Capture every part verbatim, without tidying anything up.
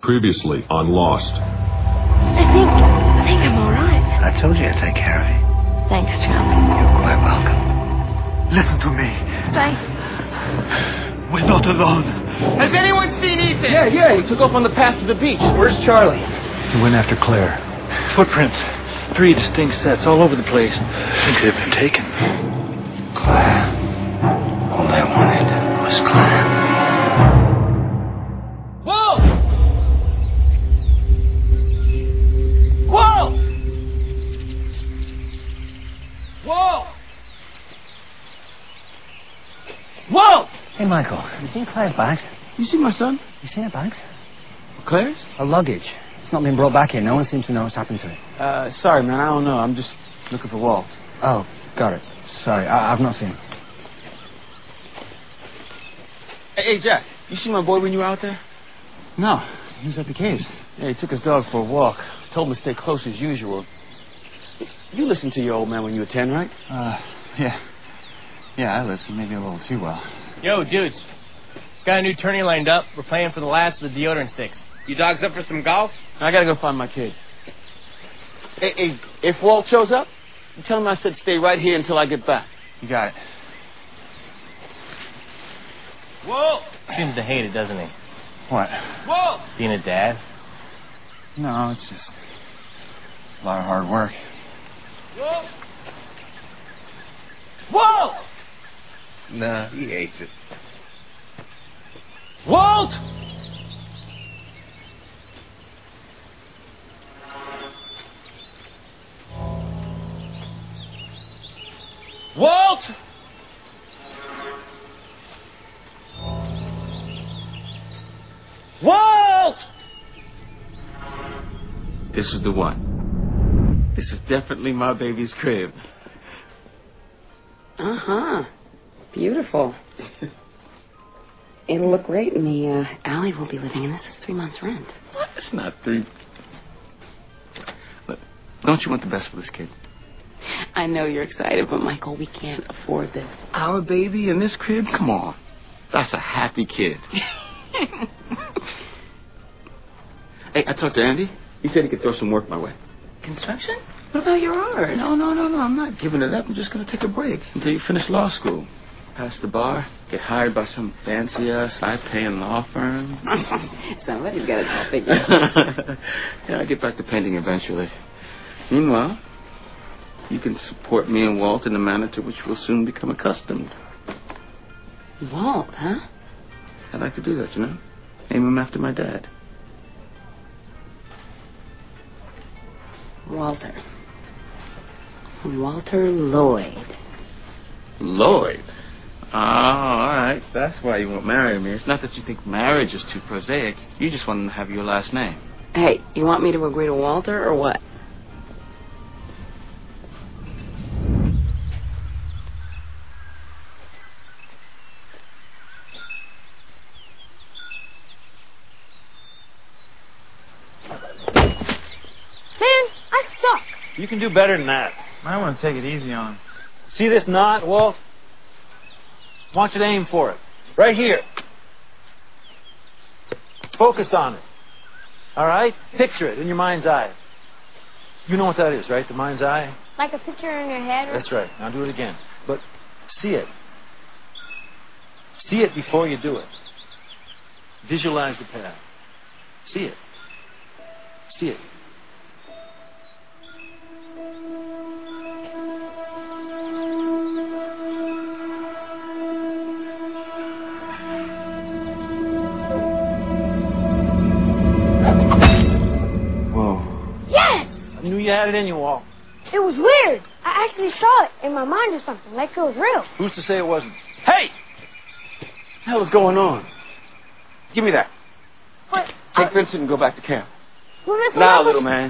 Previously on Lost. I think, I think I'm all right. I told you I'd take care of you. Thanks, Charlie. You're quite welcome. Listen to me. Thanks. We're not alone. Has anyone seen Ethan? Yeah, yeah, he took off on the path to the beach. Where's Charlie? He went after Claire. Footprints. Three distinct sets all over the place. I think they've been taken. Claire. All I wanted was Claire. Whoa! Whoa! Whoa! Whoa! Hey, Michael, you seen Claire's bags? You see my son? You seen her bags? Claire's? Her luggage. It's not been brought back here. No one seems to know what's happened to it. Uh, sorry, man. I don't know. I'm just looking for Walt. Oh, got it. Sorry, I- I've not seen him. Hey, hey, Jack. You see my boy when you were out there? No, he was at the caves. Yeah, he took his dog for a walk. Told him to stay close as usual. You listened to your old man when you were ten, right? Uh, yeah. Yeah, I listened. Maybe a little too well. Yo, dudes. Got a new tourney lined up. We're playing for the last of the deodorant sticks. You dogs up for some golf? I gotta go find my kid. Hey, hey, if Walt shows up, you tell him I said stay right here until I get back. You got it. Whoa! Seems to hate it, doesn't he? What? Whoa! Being a dad? No, it's just a lot of hard work. Whoa! Whoa! No, he hates it. Walt! Walt! Walt! This is the one. This is definitely my baby's crib. Uh-huh. Beautiful. It'll look great in the uh, alley we'll be living in. This is three months' rent. What? It's not three. Look, don't you want the best for this kid? I know you're excited, but Michael, we can't afford this. Our baby in this crib? Come on. That's a happy kid. Hey, I talked to Andy. He said he could throw some work my way. Construction? What about your art? No, no, no, no. I'm not giving it up. I'm just going to take a break until you finish law school. Pass the bar, get hired by some fancy-ass, high-paying law firm. Somebody's got to figure. Yeah, I'll get back to painting eventually. Meanwhile, you can support me and Walt in a manner to which we'll soon become accustomed. Walt, huh? I'd like to do that, you know? Name him after my dad. Walter. Walter Lloyd. Lloyd? Oh, all right. That's why you won't marry me. It's not that you think marriage is too prosaic. You just want to have your last name. Hey, you want me to agree to Walter or what? You can do better than that. I want to take it easy on him. See this knot, Walt? I want you to aim for it. Right here. Focus on it. All right? Picture it in your mind's eye. You know what that is, right? The mind's eye? Like a picture in your head? Or... That's right. Now do it again. But see it. See it before you do it. Visualize the path. See it. See it. I knew you had it in you, Walt. It was weird. I actually saw it in my mind or something, like it was real. Who's to say it wasn't? Hey! What the hell is going on? Give me that. What? Take I... Vincent and go back to camp. Well, Mister Now, Marcus... little man.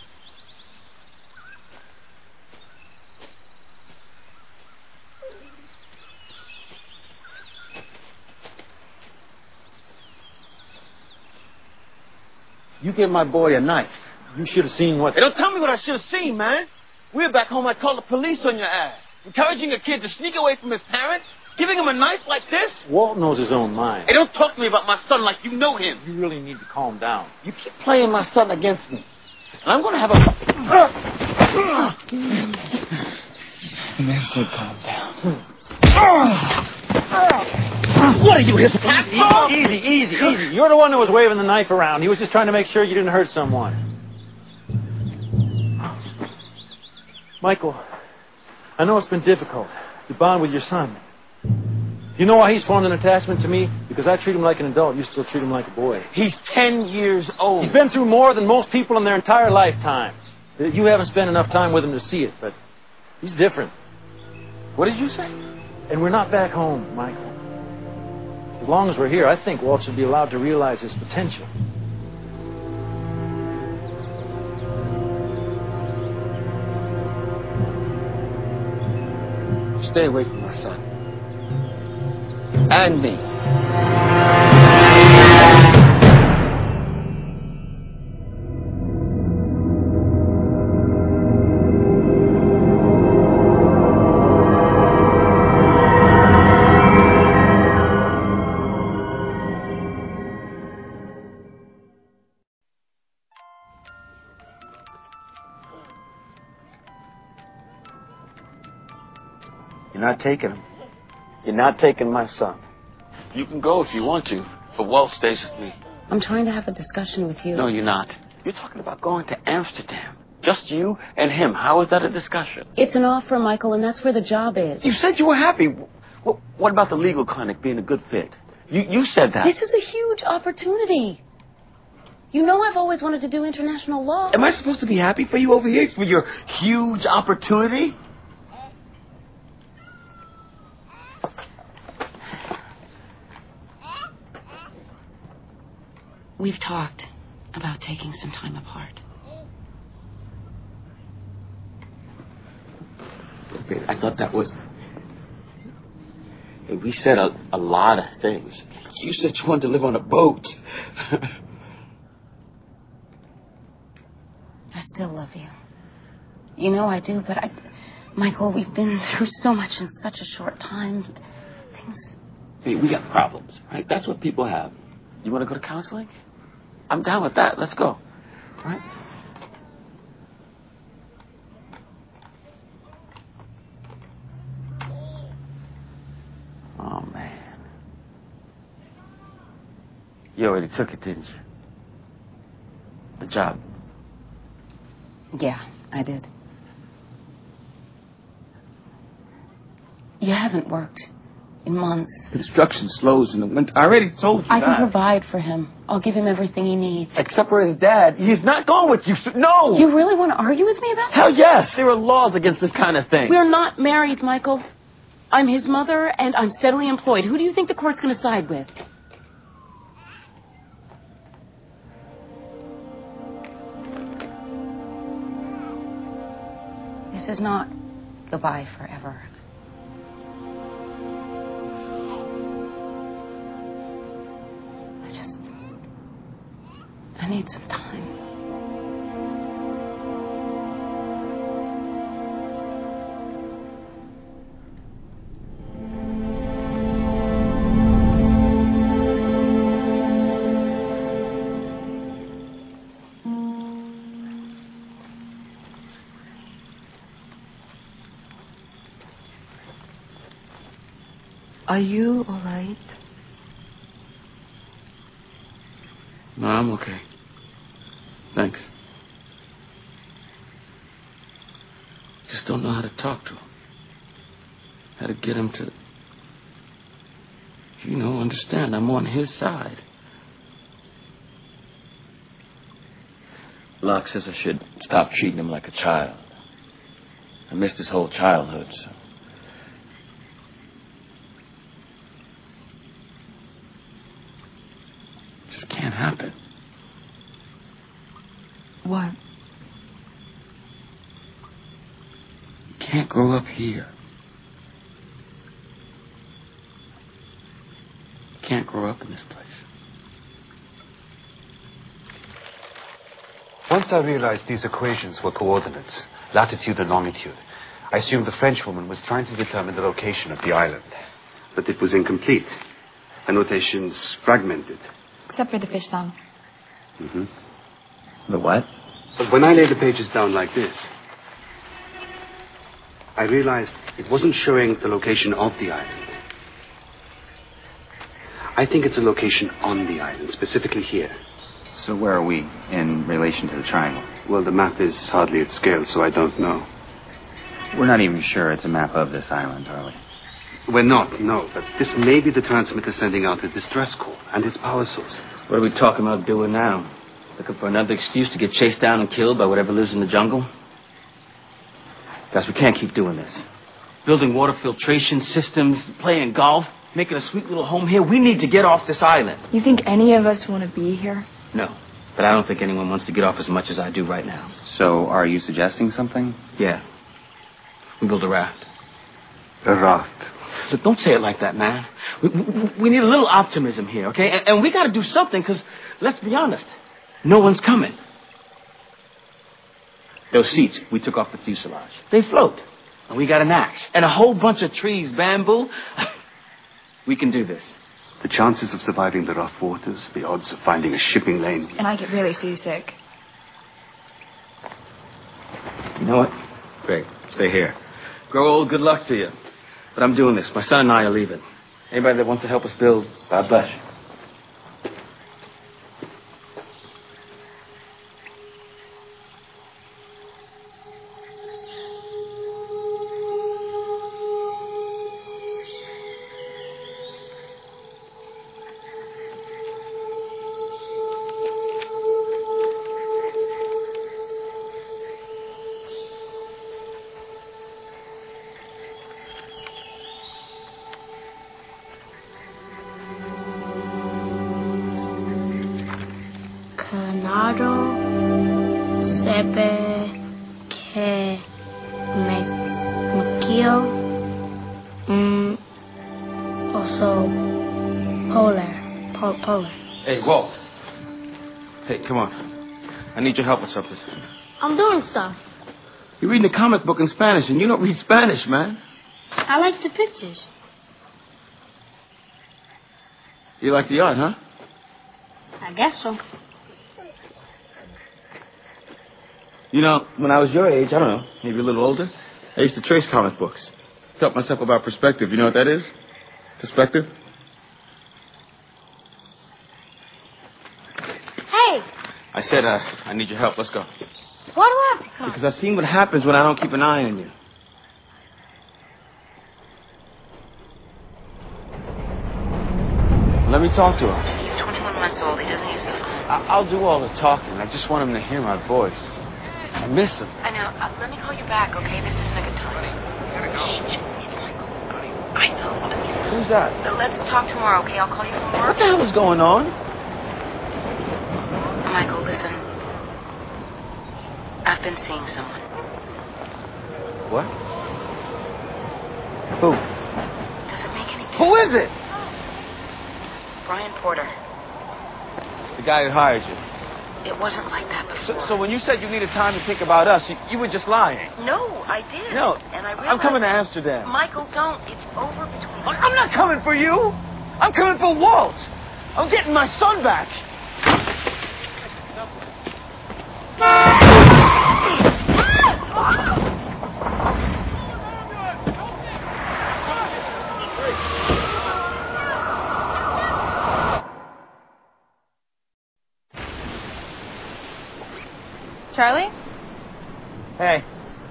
You gave my boy a knife. You should have seen what... Hey, don't tell me what I should have seen, man. We were back home, I called the police on your ass. Encouraging a kid to sneak away from his parents? Giving him a knife like this? Walt knows his own mind. Hey, don't talk to me about my son like you know him. You really need to calm down. You keep playing my son against me. And I'm going to have a... The man said calm down. What are you, his cat? Easy, easy, easy. You're the one who was waving the knife around. He was just trying to make sure you didn't hurt someone. Michael, I know it's been difficult to bond with your son. You know why he's formed an attachment to me? Because I treat him like an adult. You still treat him like a boy. He's ten years old. He's been through more than most people in their entire lifetimes. You haven't spent enough time with him to see it, but he's different. What did you say? And we're not back home, Michael. As long as we're here, I think Walt should be allowed to realize his potential. Stay away from my son. And me. You're not taking him. You're not taking my son. You can go if you want to, but Walt stays with me. I'm trying to have a discussion with you. No, you're not. You're talking about going to Amsterdam. Just you and him. How is that a discussion? It's an offer, Michael, and that's where the job is. You said you were happy. What, what about the legal clinic being a good fit? You, you said that. This is a huge opportunity. You know I've always wanted to do international law. Am I supposed to be happy for you over here for your huge opportunity? We've talked about taking some time apart. Wait, I thought that was... Hey, we said a, a lot of things. You said you wanted to live on a boat. I still love you. You know I do, but I... Michael, we've been through so much in such a short time. Things... Hey, we got problems, right? That's what people have. You want to go to counseling? I'm down with that. Let's go. All right? Oh, man. You already took it, didn't you? The job. Yeah, I did. You haven't worked in months. Construction slows in the winter. I already told you I that. can provide for him. I'll give him everything he needs. Except for his dad. He's not going with you. So no! You really want to argue with me about that? Hell yes! There are laws against this kind of thing. We're not married, Michael. I'm his mother, and I'm steadily employed. Who do you think the court's going to side with? This is not goodbye forever. I need some time. Are you all right? No, I'm okay. Thanks. Just don't know how to talk to him. How to get him to, you know, understand I'm on his side. Locke says I should stop treating him like a child. I missed his whole childhood, so. Just can't happen. What? You can't grow up here. You can't grow up in this place. Once I realized these equations were coordinates, latitude and longitude, I assumed the Frenchwoman was trying to determine the location of the island. but it was incomplete. Annotations fragmented. Except for the fish song. Mm-hmm. The what? But when I laid the pages down like this, I realized it wasn't showing the location of the island. I think it's a location on the island, specifically here. So where are we in relation to the triangle? Well, the map is hardly at scale, so I don't know. We're not even sure it's a map of this island, are we? We're not, no, but this may be the transmitter sending out a distress call and its power source. What are we talking about doing now? Looking for another excuse to get chased down and killed by whatever lives in the jungle? Guys, we can't keep doing this. Building water filtration systems, playing golf, making a sweet little home here. We need to get off this island. You think any of us want to be here? No, but I don't think anyone wants to get off as much as I do right now. So are you suggesting something? Yeah. We build a raft. A raft. Look, don't say it like that, man. We, we, we need a little optimism here, okay? And, and we got to do something, because, let's be honest, no one's coming. Those seats, we took off the fuselage. They float. And we got an axe. And a whole bunch of trees, bamboo. We can do this. The chances of surviving the rough waters, the odds of finding a shipping lane. And I get really seasick. You know what? Great. Stay here. Grow old, good luck to you. But I'm doing this. My son and I are leaving. Anybody that wants to help us build, God bless you. I need your help with something. I'm doing stuff. You're reading a comic book in Spanish, and you don't read Spanish, man. I like the pictures. You like the art, huh? I guess so. You know, when I was your age, I don't know, maybe a little older, I used to trace comic books. Taught myself about perspective. You know what that is? Perspective? Hey! I said, uh, I need your help. Let's go. Why do I have to come? Because I've seen what happens when I don't keep an eye on you. Let me talk to him. He's twenty-one months old. He doesn't use the phone. I- I'll do all the talking. I just want him to hear my voice. I miss him. I know. Uh, let me call you back, okay? This isn't a good time. Shh, shh. I know. Who's that? Uh, let's talk tomorrow, okay? I'll call you tomorrow. What the hell is going on? Michael, listen. I've been seeing someone. What? Who? Does it make any difference? Who is it? Brian Porter. The guy that hired you. It wasn't like that before. So, so when you said you needed time to think about us, you, you were just lying. No, I did. No. And I realized... I'm coming to Amsterdam. Michael, don't. It's over between us. I'm not coming for you. I'm coming for Walt. I'm getting my son back. Charlie? Hey.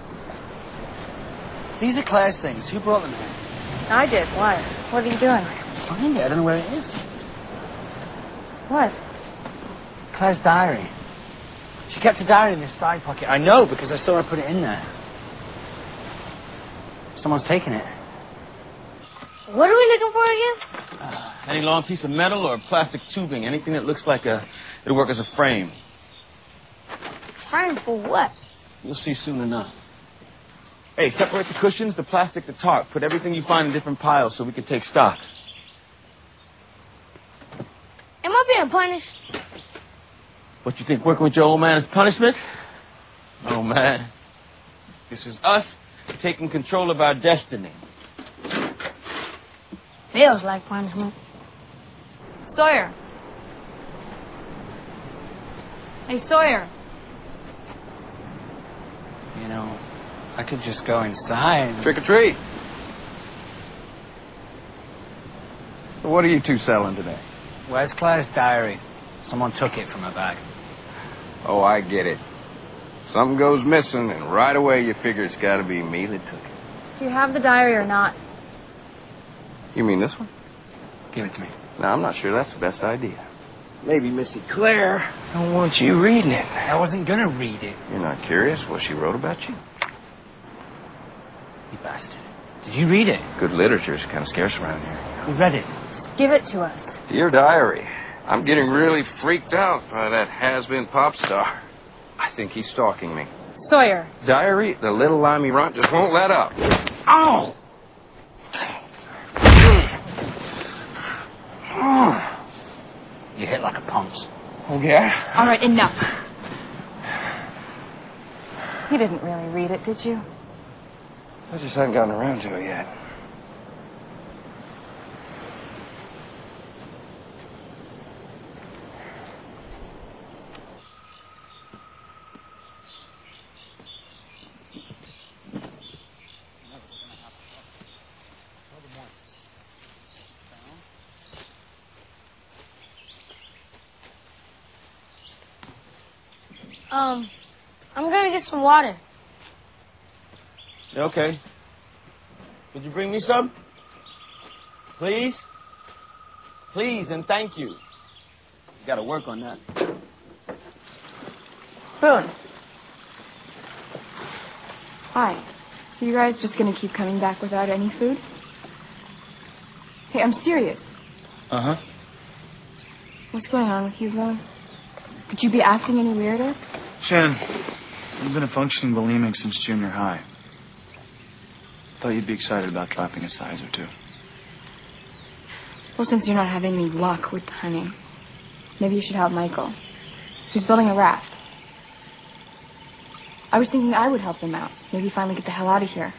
These are Claire's things. Who brought them here? I did. Why? What are you doing? Find it. I don't know where it is. What? Claire's diary. She kept a diary in this side pocket. I know because I saw her put it in there. Someone's taken it. What are we looking for again? Uh, any long piece of metal or plastic tubing, anything that looks like a, it'll work as a frame. Frame for what? You'll see soon enough. Hey, separate the cushions, the plastic, the tarp. Put everything you find in different piles so we can take stock. Am I being punished? What, you think working with your old man is punishment? Oh, man. This is us taking control of our destiny. Are feels like punishment. Sawyer. Hey, Sawyer. You know, I could just go inside. Trick or treat. So what are you two selling today? Where's Claire's diary? Someone took it from her bag. Oh, I get it. Something goes missing, and right away you figure it's got to be me that took it. Do you have the diary or not? You mean this one? Give it to me. No, I'm not sure that's the best idea. Maybe Missy Claire don't want you reading it. I wasn't gonna read it. You're not curious what she wrote about you? You bastard. Did you read it? Good literature's kind of scarce around here. We read it. Give it to us. Dear Diary, I'm getting really freaked out by that has-been pop star. I think he's stalking me. Sawyer. Diary, the little limey runt just won't let up. Ow! You hit like a punk. Oh, yeah? All right, enough. You didn't really read it, did you? I just haven't gotten around to it yet. Um, I'm gonna get some water. Okay. Would you bring me some? Please? Please and thank you. You gotta work on that. Boone. Hi. So you guys just gonna keep coming back without any food? Hey, I'm serious. Uh-huh. What's going on with you, Boone? Could you be acting any weirder? Shannon, you've been a functioning bulimic since junior high. Thought you'd be excited about dropping a size or two. Well, since you're not having any luck with hunting, maybe you should help Michael. He's building a raft. I was thinking I would help him out. Maybe finally get the hell out of here.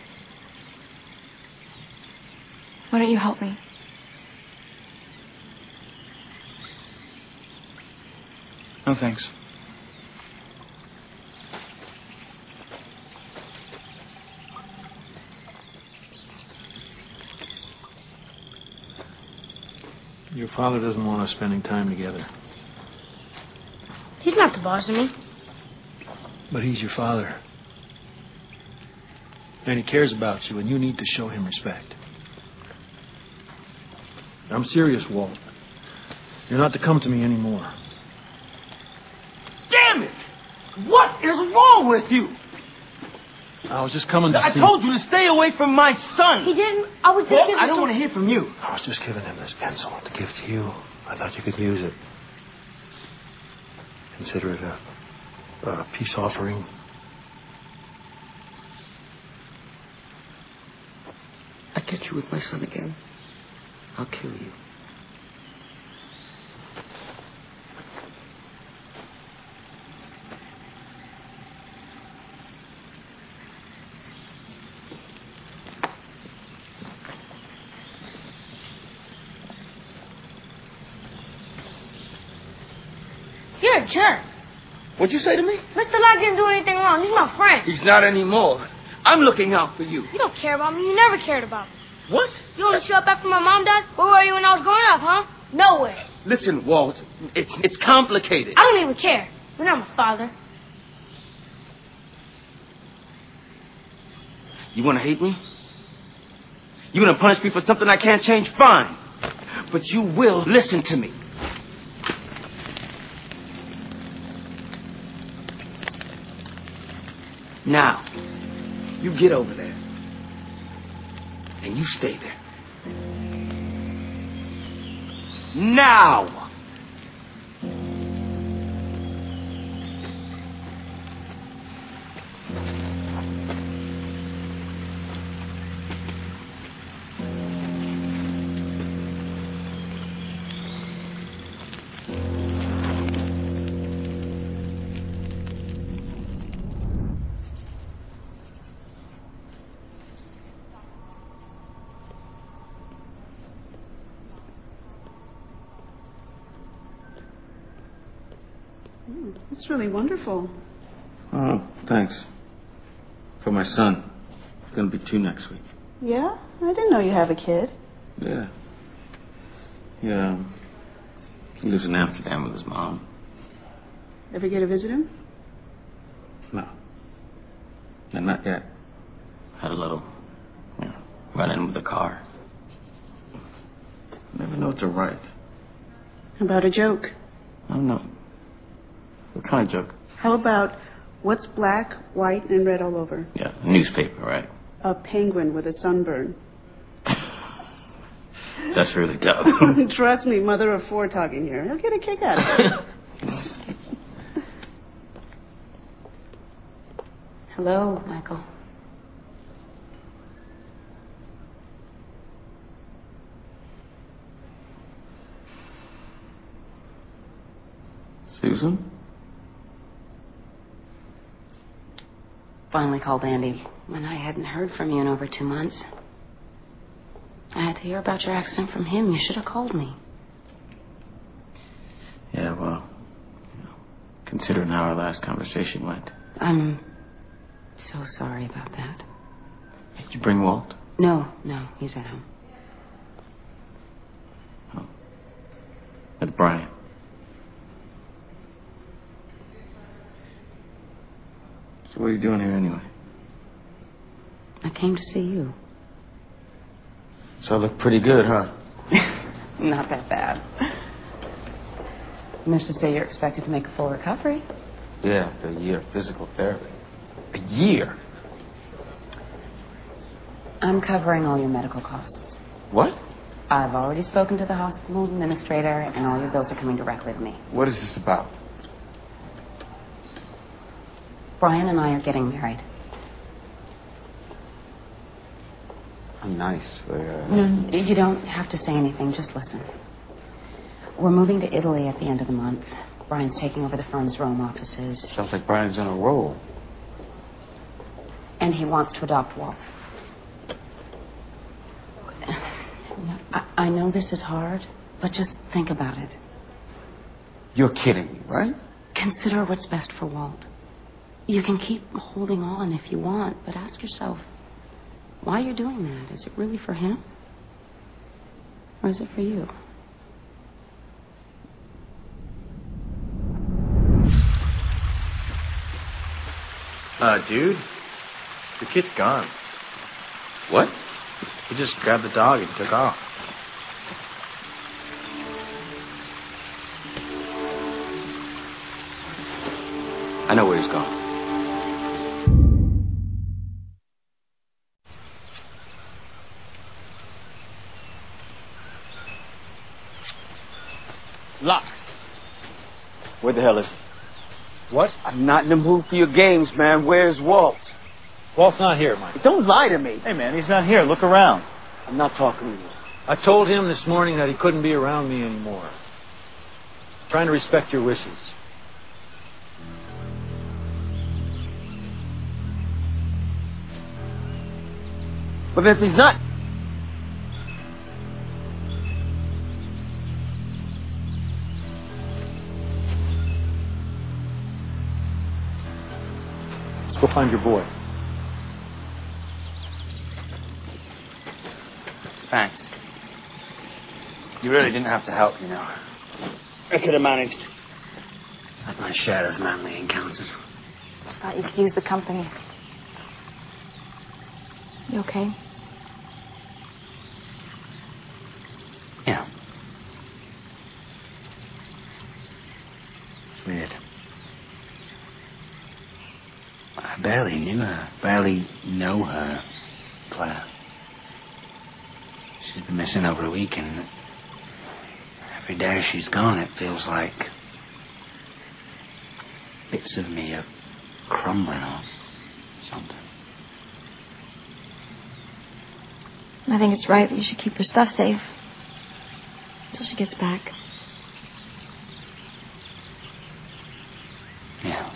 Why don't you help me? No, thanks. Your father doesn't want us spending time together. He's not the boss of me. But he's your father. And he cares about you, and you need to show him respect. I'm serious, Walt. You're not to come to me anymore. Damn it! What is wrong with you? I was just coming to I see... told you to stay away from my son. He didn't. I was just Well, giving I don't some- want to hear from you. I was just giving him this pencil to give to you. I thought you could use it. Consider it a, a peace offering. I catch you with my son again, I'll kill you. You're a jerk. What'd you say to me? Mister Locke didn't do anything wrong. He's my friend. He's not anymore. I'm looking out for you. You don't care about me. You never cared about me. What? You only showed up after my mom died? Where were you when I was growing up, huh? Nowhere. Listen, Walt, it's it's complicated. I don't even care. You're not my father. You want to hate me? You want to punish me for something I can't change? Fine. But you will listen to me. Now, you get over there. And you stay there. Now! Mm, that's really wonderful. Oh, thanks. For my son. It's going to be two next week. Yeah? I didn't know you have a kid. Yeah. Yeah. He lives in Amsterdam with his mom. Ever get to visit him? No. No, not yet. Had a little, you know, run in with the car. Never know what to write. About a joke? I don't know. What kind of joke? How about what's black, white, and red all over? Yeah, newspaper, right? A penguin with a sunburn. That's really dumb. Trust me, mother of four talking here. He'll get a kick out of it. Hello, Michael. Susan? Finally called Andy when I hadn't heard from you in over two months. I had to hear about your accident from him. You should have called me. Yeah, well, you know, considering how our last conversation went. I'm so sorry about that. Did you bring Walt? No, no, he's at home. Oh. With Brian. So what are you doing here anyway? I came to see you. So I look pretty good, huh? Not that bad. Nurses say you're expected to make a full recovery. Yeah, after a year of physical therapy. A year? I'm covering all your medical costs. What? I've already spoken to the hospital administrator, and all your bills are coming directly to me. What is this about? Brian and I are getting married. How nice. For, uh... No, you don't have to say anything. Just listen. We're moving to Italy at the end of the month. Brian's taking over the firm's Rome offices. Sounds like Brian's on a roll. And he wants to adopt Walt. I, I know this is hard, but just think about it. You're kidding me, right? Consider what's best for Walt. You can keep holding on if you want, but ask yourself, why you're doing that? Is it really for him? Or is it for you? Uh, dude, the kid's gone. What? He just grabbed the dog and took off. I know where he's gone. Lock. Where the hell is he? What? I'm not in the mood for your games, man. Where's Walt? Walt's not here, Mike. Don't lie to me. Hey, man, he's not here. Look around. I'm not talking to you. I told him this morning that he couldn't be around me anymore. I'm trying to respect your wishes. But if he's not... Let's go find your boy. Thanks. You really didn't have to help, you know. I could have managed. Like my share of manly encounters. Just thought you could use the company. You okay? Yeah. It's weird. I barely knew her. Barely know her, Claire. She's been missing over a week, and every day she's gone, it feels like bits of me are crumbling or something. I think it's right that you should keep your stuff safe until she gets back. Yeah.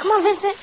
Come on, Vincent.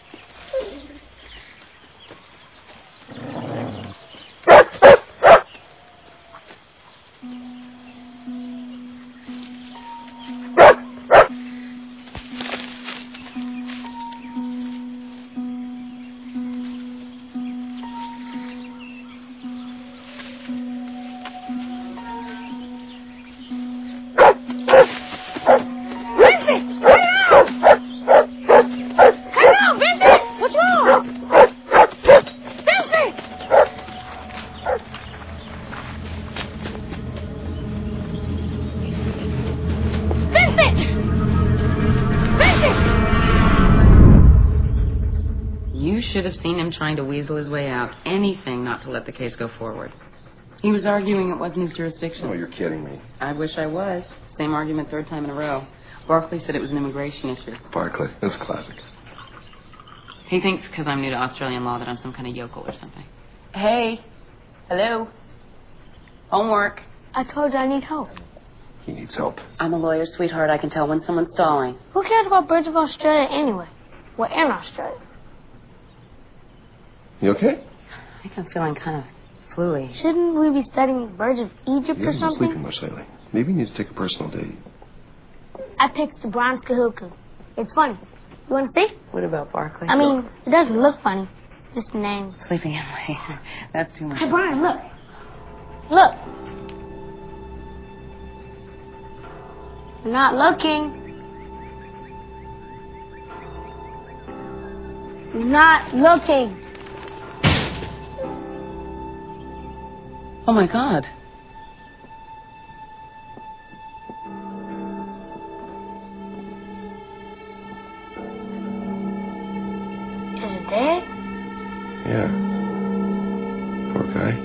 Trying to weasel his way out. Anything not to let the case go forward. He was arguing it wasn't his jurisdiction. Oh, you're kidding me. I wish I was. Same argument third time in a row. Barkley said it was an immigration issue. Barkley, that's classic. He thinks because I'm new to Australian law that I'm some kind of yokel or something. Hey. Hello. Homework. I told you I need help. He needs help. I'm a lawyer, sweetheart. I can tell when someone's stalling. Who cares about birds of Australia anyway? We're in Australia. You okay? I think I'm feeling kind of fluey. Shouldn't we be studying birds of Egypt You or haven't been something? sleeping much lately. Maybe you need to take a personal day. I picked the bronze kahuku. It's funny. You want to see? What about Barkley? I mean, it doesn't look funny. Just the name. Sleeping in late. That's too much. Hey, Brian, look. Look. You're not looking. You're not looking. Oh, my God. Is it dead? Yeah. Poor guy.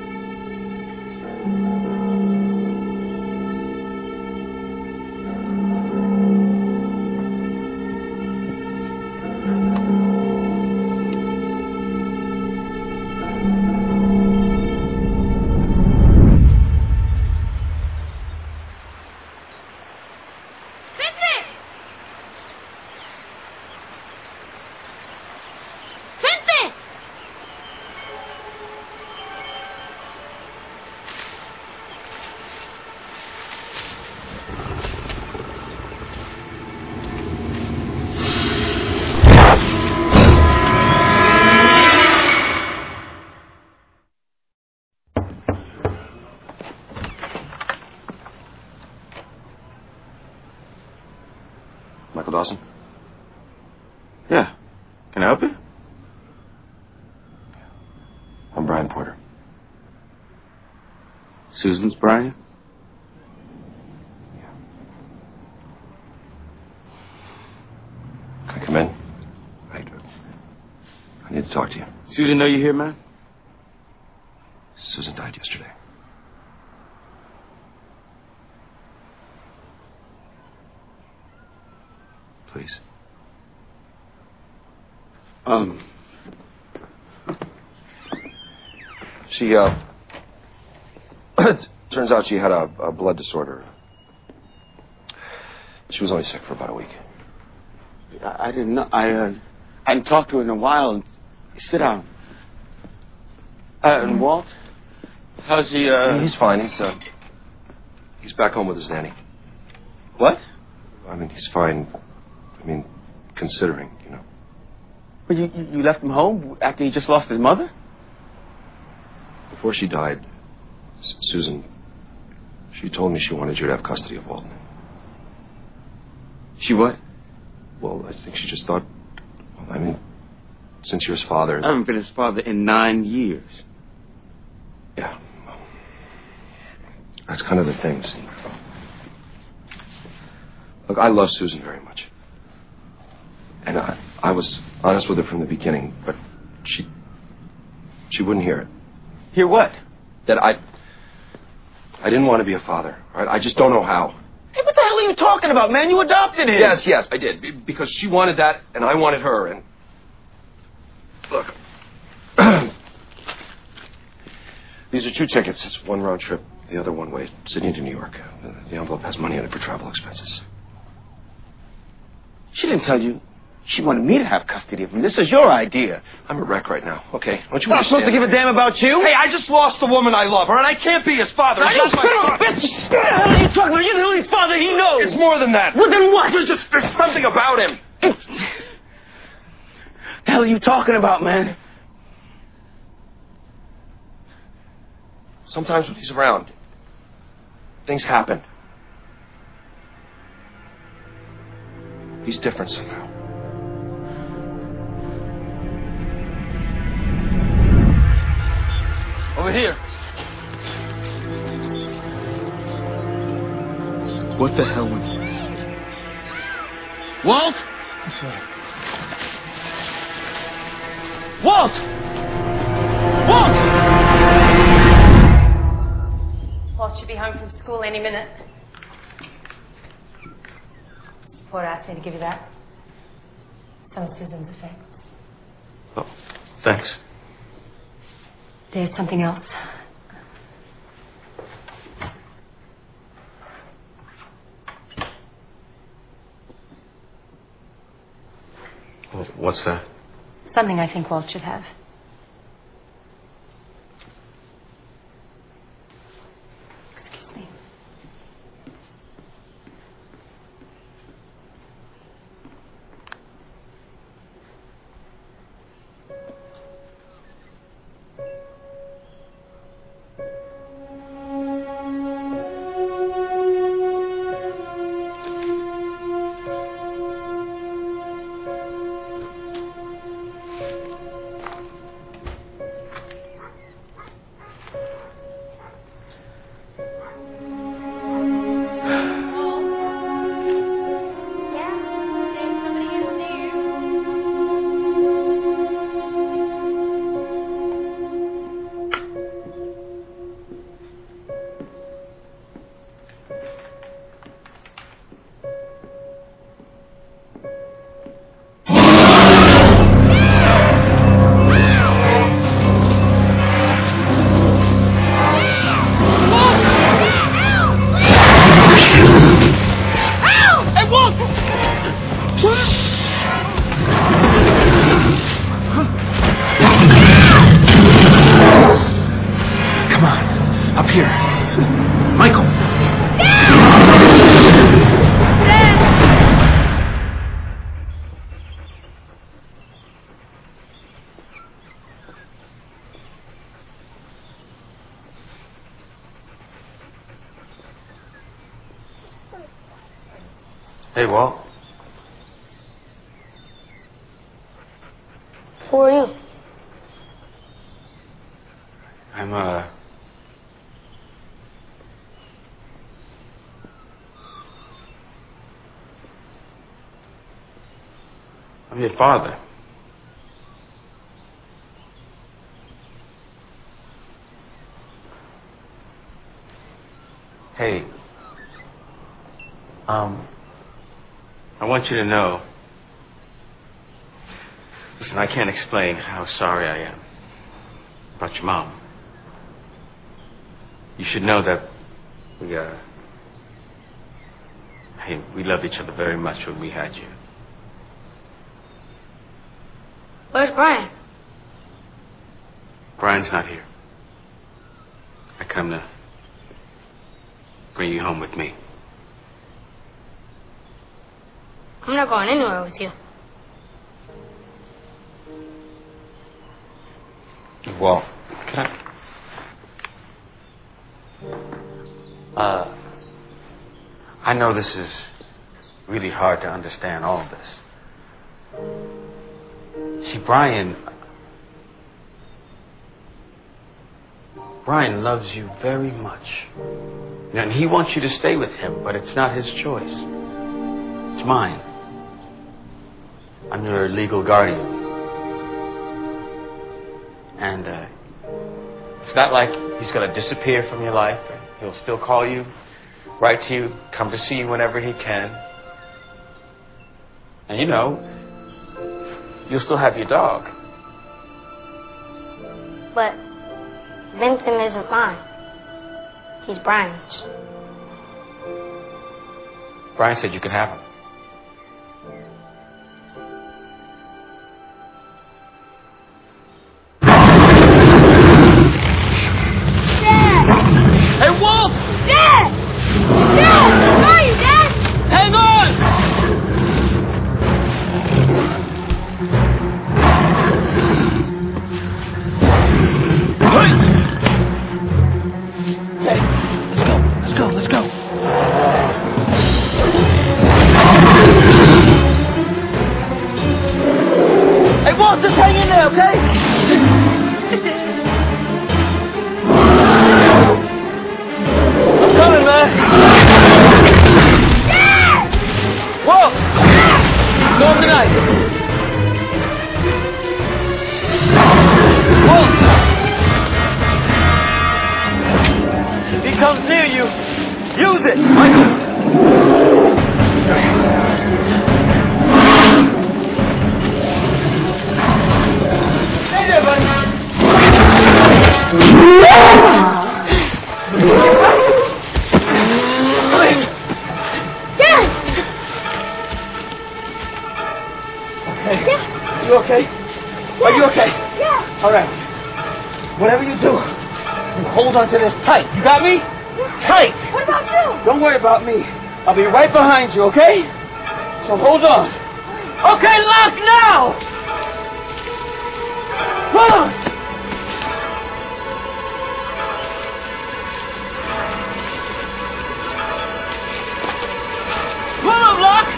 Michael Dawson? Yeah. Can I help you? I'm Brian Porter. Susan's Brian? Can I come in? I, I need to talk to you. Susan know you here, man? Susan died yesterday. Please. Um, She, uh... turns out she had a, a blood disorder. She was only sick for about a week. I, I didn't know. I, uh, I hadn't talked to her in a while. Sit down. Uh, and Walt? How's he, uh... He's fine. He's, uh... He's back home with his nanny. What? I mean, he's fine. I mean, considering, you know. But you, you left him home after he just lost his mother? Before she died, S- Susan, she told me she wanted you to have custody of Walton. She what? Well, I think she just thought, well, I mean, since you're his father... I haven't been his father in nine years. Yeah. That's kind of the thing, see. Look, I love Susan very much. And I, I was honest with her from the beginning, but she, she wouldn't hear it. Hear what? That I, I didn't want to be a father. All right? I just don't know how. Hey, what the hell are you talking about, man? You adopted him. Yes, yes, I did. Be- Because she wanted that, and I wanted her, and... Look. These are two tickets. It's one round trip, the other one way, Sydney to New York. The envelope has money in it for travel expenses. She didn't tell you She wanted me to have custody of him. This is your idea. I'm a wreck right now, okay? Don't you I'm not understand? supposed to give a damn about you? Hey, I just lost the woman I love, all right? I can't be his father. Now, It's you not my son of a fault. bitch! What the hell are you talking about? You're the only father he knows. It's more than that. Well, then what? There's just there's something about him. The hell are you talking about, man? Sometimes when he's around, things happen. He's different somehow. Over here. What the hell was it? Walt? That's right. Walt! Walt! Walt should be home from school any minute. Mr. Porter asked me to give you that. Some of Susan's effects. Oh, thanks. There's something else. Well, what's that? Something I think Walt should have. Excuse me. Hey, Walt. Who are you? I'm, uh... I'm your father. Hey. Um... I want you to know... Listen, I can't explain how sorry I am about your mom. You should know that we, uh... Hey, we loved each other very much when we had you. Where's Brian? Brian's not here. I come to bring you home with me. I'm not going anywhere with you. Walt, can I... Uh... I know this is really hard to understand, all of this. See, Brian... Brian loves you very much. And he wants you to stay with him, but it's not his choice. It's mine. I'm your legal guardian. And uh, it's not like he's going to disappear from your life. He'll still call you, write to you, come to see you whenever he can. And you know, you'll still have your dog. But Vincent isn't mine. He's Brian's. Brian said you could have him. You okay? Yeah. Are you okay? Yeah. All right. Whatever you do, you hold on to this tight. You got me? Yeah. Tight. What about you? Don't worry about me. I'll be right behind you, okay? So hold on. Okay, lock now! Come on! Come on, lock!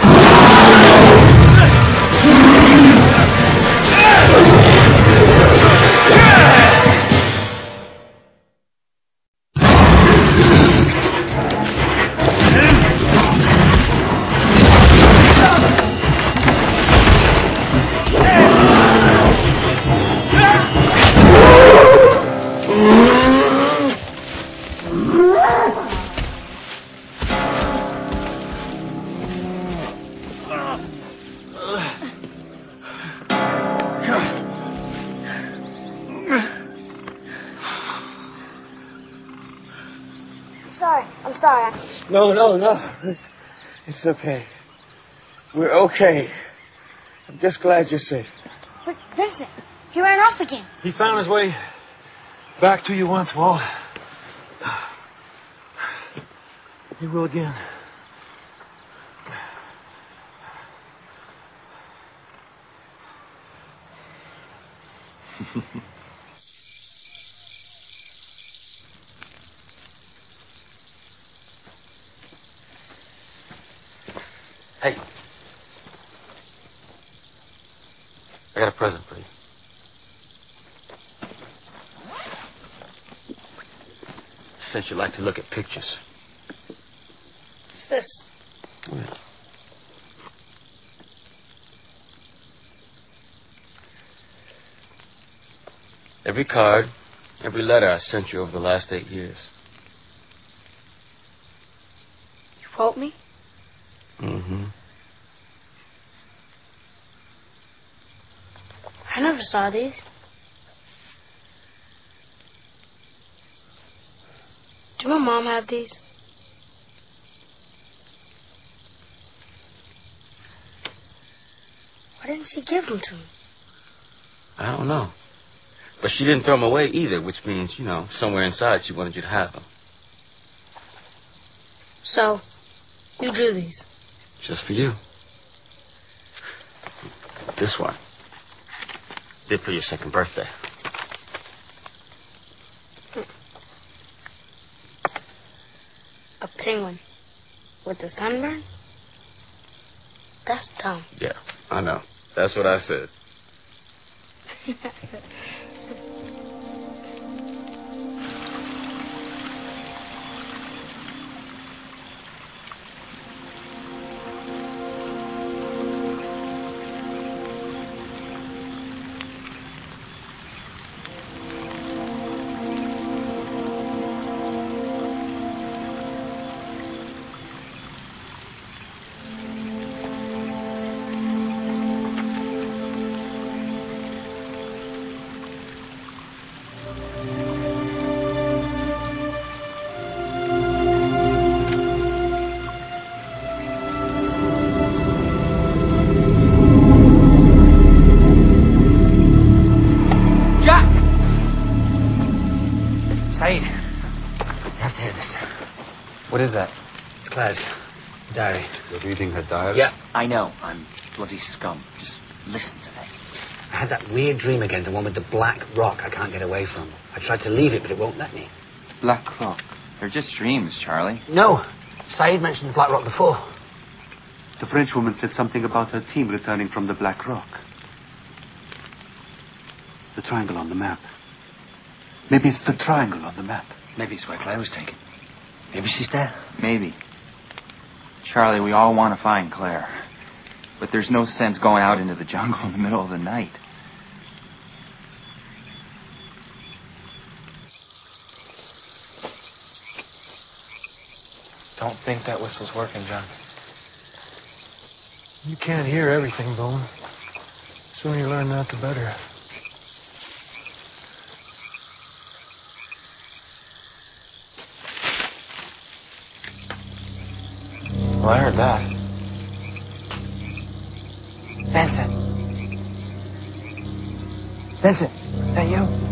Sorry. I'm sorry. No, no, no. It's, it's okay. We're okay. I'm just glad you're safe. But Vincent, he ran off again. He found his way back to you once, Walt. He will again. Hey. I got a present for you. Since you like to look at pictures. What's this? Oh, yeah. Every card, every letter I sent you over the last eight years. You wrote me? Mm-hmm. I never saw these. Did my mom have these? Why didn't she give them to me? I don't know. But she didn't throw them away either, which means, you know, somewhere inside she wanted you to have them. So, you drew these? Just for you. This one. Did for your second birthday. A penguin with a sunburn? That's dumb. Yeah, I know. That's what I said. What is that? It's Claire's diary. You're reading her diary? Yeah, I know. I'm bloody scum. Just listen to this. I had that weird dream again, the one with the black rock I can't get away from. I tried to leave it, but it won't let me. Black rock? They're just dreams, Charlie. No. Saeed mentioned the black rock before. The Frenchwoman said something about her team returning from the Black Rock. The triangle on the map. Maybe it's the triangle on the map. Maybe it's where Claire was taken. Maybe she's there. Maybe. Charlie, we all want to find Claire. But there's no sense going out into the jungle in the middle of the night. Don't think that whistle's working, John. You can't hear everything, Bone. The sooner you learn that, the better. Well, I heard that. Vincent. Vincent, is that you?